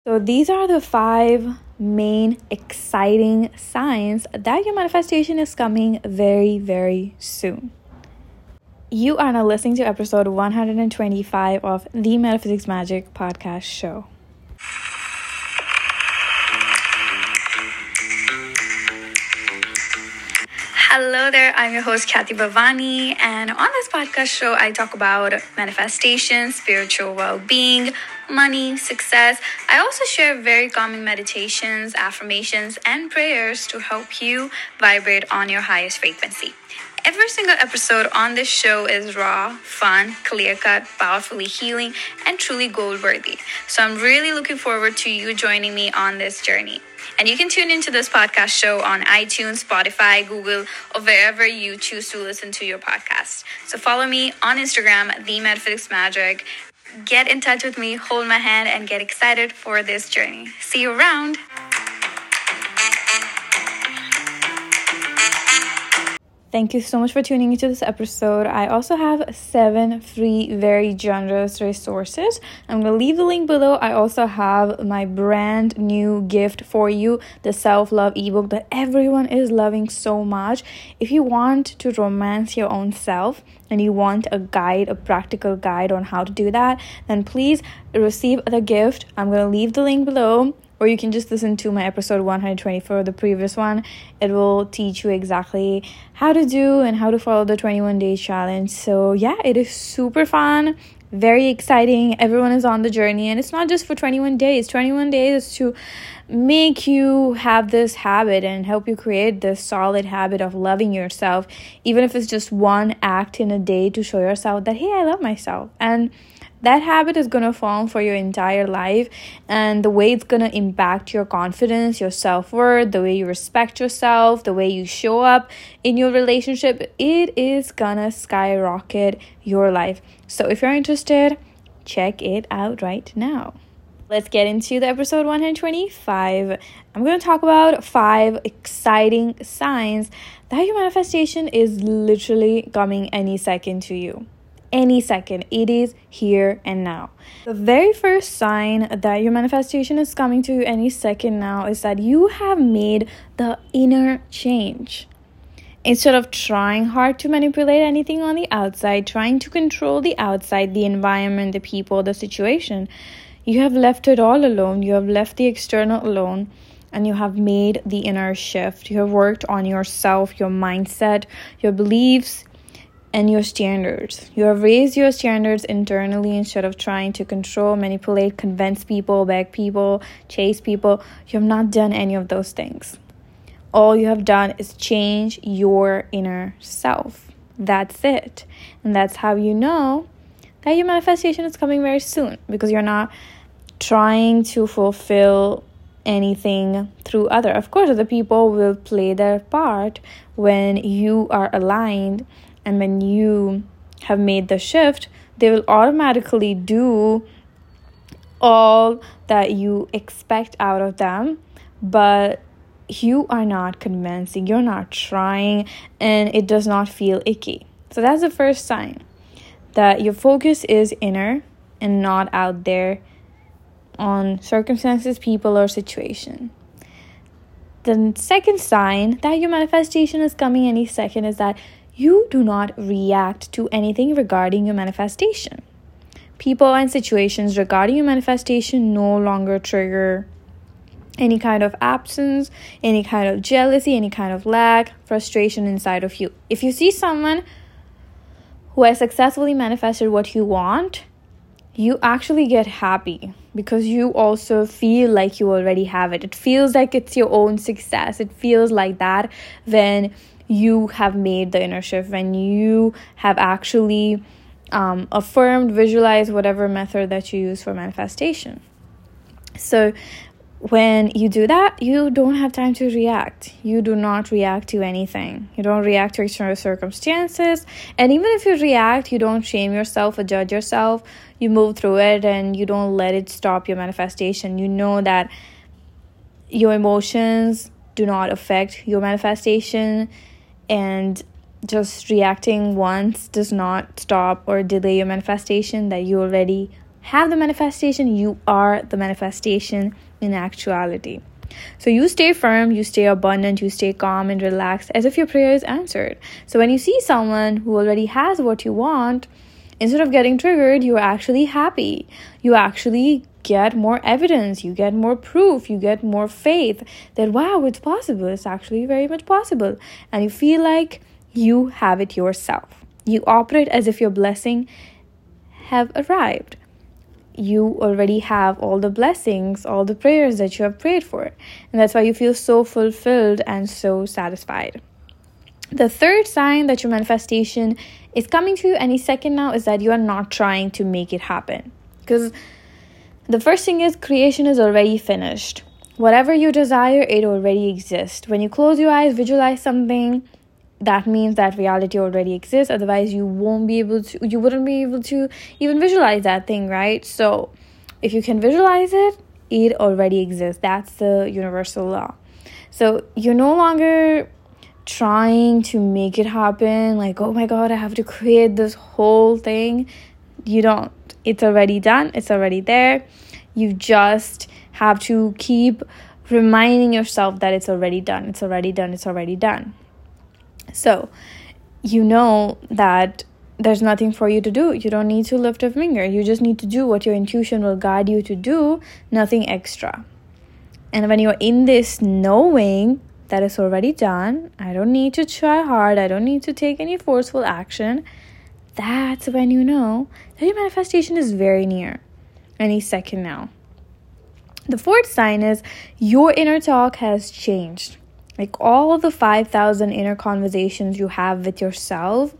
So these are the 5 main exciting signs that your manifestation is coming very, very soon. You are now listening to episode 125 of the Metaphysics Magic podcast show. Hello there, I'm your host Kathy Bhavani, and on this podcast show I talk about manifestation, spiritual well-being, money, success. I also share very common meditations, affirmations, and prayers to help you vibrate on your highest frequency. Every single episode on this show is raw, fun, clear-cut, powerfully healing, and truly gold-worthy. So I'm really looking forward to you joining me on this journey. And you can tune into this podcast show on iTunes, Spotify, Google, or wherever you choose to listen to your podcast. So follow me on Instagram, The Metaphysics Magic. Get in touch with me, hold my hand, and get excited for this journey. See you around. Thank you so much for tuning into this episode. I also have 7 free, very generous resources. I'm going to leave the link below. I also have my brand new gift for you, the self-love ebook that everyone is loving so much. If you want to romance your own self and you want a guide, a practical guide on how to do that, then please receive the gift. I'm going to leave the link below. Or you can just listen to my episode 124, the previous one. It will teach you exactly how to do and how to follow the 21-day challenge. So yeah, it is super fun, very exciting. Everyone is on the journey. And it's not just for 21 days. 21 days is to make you have this habit and help you create this solid habit of loving yourself. Even if it's just one act in a day to show yourself that, hey, I love myself. And that habit is going to form for your entire life, and the way it's going to impact your confidence, your self-worth, the way you respect yourself, the way you show up in your relationship, it is going to skyrocket your life. So if you're interested, check it out right now. Let's get into the episode 125. I'm going to talk about 5 exciting signs that your manifestation is literally coming any second to you. Any second. It is here and now. The very first sign that your manifestation is coming to you any second now is that you have made the inner change. Instead of trying hard to manipulate anything on the outside, trying to control the outside, the environment, the people, the situation, you have left it all alone. You have left the external alone, and you have made the inner shift. You have worked on yourself, your mindset, your beliefs, and your standards. You have raised your standards internally instead of trying to control, manipulate, convince people, beg people, chase people. You have not done any of those things. All you have done is change your inner self. That's it. And that's how you know that your manifestation is coming very soon, because you're not trying to fulfill anything through other. Of course, other people will play their part when you are aligned. And when you have made the shift, they will automatically do all that you expect out of them. But you are not convincing, you're not trying, and it does not feel icky. So that's the first sign that your focus is inner and not out there on circumstances, people, or situation. The second sign that your manifestation is coming any second is that you do not react to anything regarding your manifestation. People and situations regarding your manifestation no longer trigger any kind of absence, any kind of jealousy, any kind of lack, frustration inside of you. If you see someone who has successfully manifested what you want, you actually get happy because you also feel like you already have it. It feels like it's your own success. It feels like that when you have made the inner shift, when you have actually affirmed, visualized, whatever method that you use for manifestation. So when you do that, you don't have time to react. You do not react to anything. You don't react to external circumstances. And even if you react, you don't shame yourself or judge yourself. You move through it and you don't let it stop your manifestation. You know that your emotions do not affect your manifestation, and just reacting once does not stop or delay your manifestation, that you already have the manifestation, you are the manifestation in actuality. So you stay firm, you stay abundant, you stay calm and relaxed as if your prayer is answered. So when you see someone who already has what you want, instead of getting triggered, you're actually happy. You actually get more evidence, you get more proof, you get more faith that, wow, it's possible. It's actually very much possible. And you feel like you have it yourself. You operate as if your blessing have arrived. You already have all the blessings, all the prayers that you have prayed for. And that's why you feel so fulfilled and so satisfied. The third sign that your manifestation is coming to you any second now is that you are not trying to make it happen. Because the first thing is creation is already finished. Whatever you desire, it already exists. When you close your eyes, visualize something, that means that reality already exists. Otherwise, you wouldn't be able to even visualize that thing, right? So if you can visualize it, it already exists. That's the universal law. So you're no longer trying to make it happen, like, oh my God, I have to create this whole thing. You don't. It's already done. It's already there. You just have to keep reminding yourself that it's already done. It's already done. It's already done. So you know that there's nothing for you to do. You don't need to lift a finger. You just need to do what your intuition will guide you to do, nothing extra. And when you're in this knowing that it's already done, I don't need to try hard, I don't need to take any forceful action, that's when you know that your manifestation is very near, any second now. The fourth sign is your inner talk has changed. Like all of the 5,000 inner conversations you have with yourself,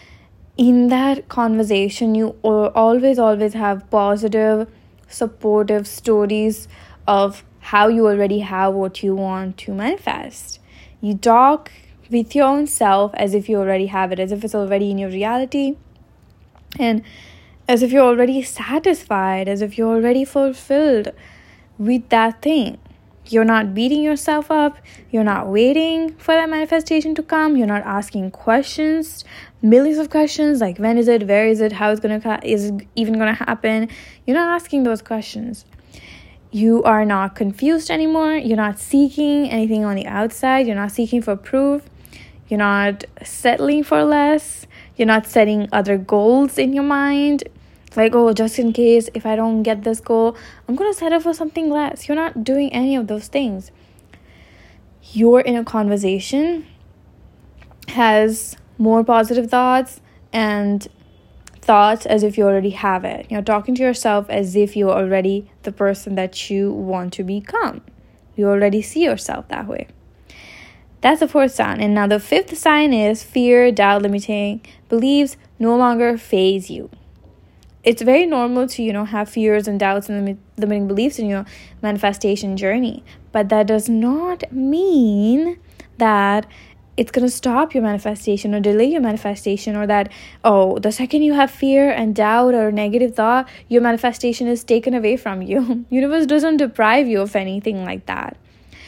in that conversation, you always have positive, supportive stories of how you already have what you want to manifest. You talk with your own self as if you already have it, as if it's already in your reality, and as if you're already satisfied, as if you're already fulfilled with that thing. You're not beating yourself up. You're not waiting for that manifestation to come. You're not asking questions, millions of questions like when is it, where is it, how is it even gonna happen. You're not asking those questions. You are not confused anymore. You're not seeking anything on the outside. You're not seeking for proof. You're not settling for less. You're not setting other goals in your mind. Like, oh, just in case if I don't get this goal, I'm going to settle for something less. You're not doing any of those things. Your inner conversation has more positive thoughts and thoughts as if you already have it. You're talking to yourself as if you're already the person that you want to become. You already see yourself that way. That's the fourth sign. And now the fifth sign is fear, doubt, limiting beliefs no longer faze you. It's very normal to, have fears and doubts and limiting beliefs in your manifestation journey. But that does not mean that it's going to stop your manifestation or delay your manifestation, or that, the second you have fear and doubt or negative thought, your manifestation is taken away from you. Universe doesn't deprive you of anything like that.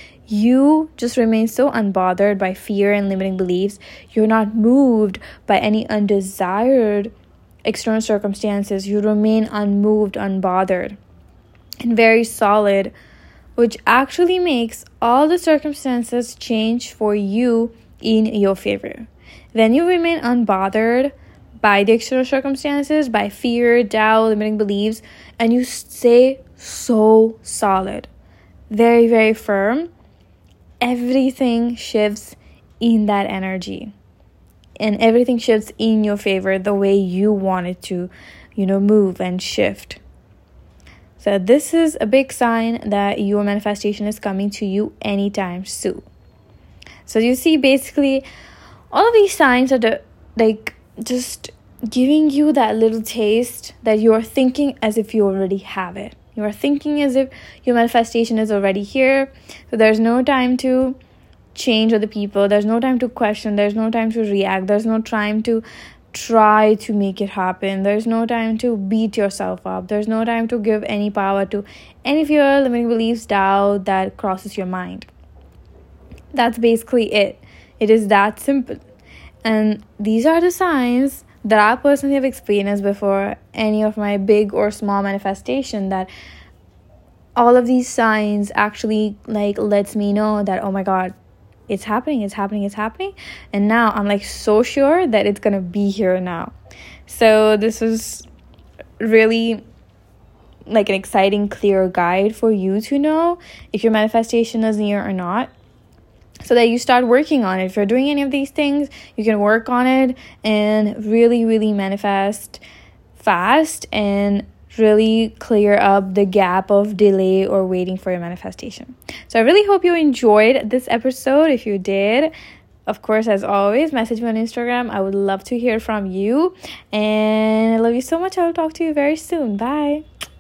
You just remain so unbothered by fear and limiting beliefs. You're not moved by any undesired external circumstances. You remain unmoved, unbothered, and very solid, which actually makes all the circumstances change for you in your favor. When you remain unbothered by the external circumstances, by fear, doubt, limiting beliefs, and you stay so solid, very, very firm, everything shifts in that energy. And everything shifts in your favor the way you want it to, move and shift. So this is a big sign that your manifestation is coming to you anytime soon. So you see, basically, all of these signs are just giving you that little taste that you are thinking as if you already have it. You are thinking as if your manifestation is already here. So there's no time to change other people. There's no time to question. There's no time to react. There's no time to try to make it happen. There's no time to beat yourself up. There's no time to give any power to any of your limiting beliefs, doubt that crosses your mind. That's basically it. It is that simple. And these are the signs that I personally have experienced before any of my big or small manifestation, that all of these signs actually like lets me know that, oh my god, it's happening, and now I'm like so sure that it's gonna be here now. So this is really like an exciting, clear guide for you to know if your manifestation is near or not, so that you start working on it. If you're doing any of these things, you can work on it and really, really manifest fast and really clear up the gap of delay or waiting for your manifestation. So I really hope you enjoyed this episode. If you did, of course, as always, message me on Instagram. I would love to hear from you. And I love you so much. I will talk to you very soon. Bye.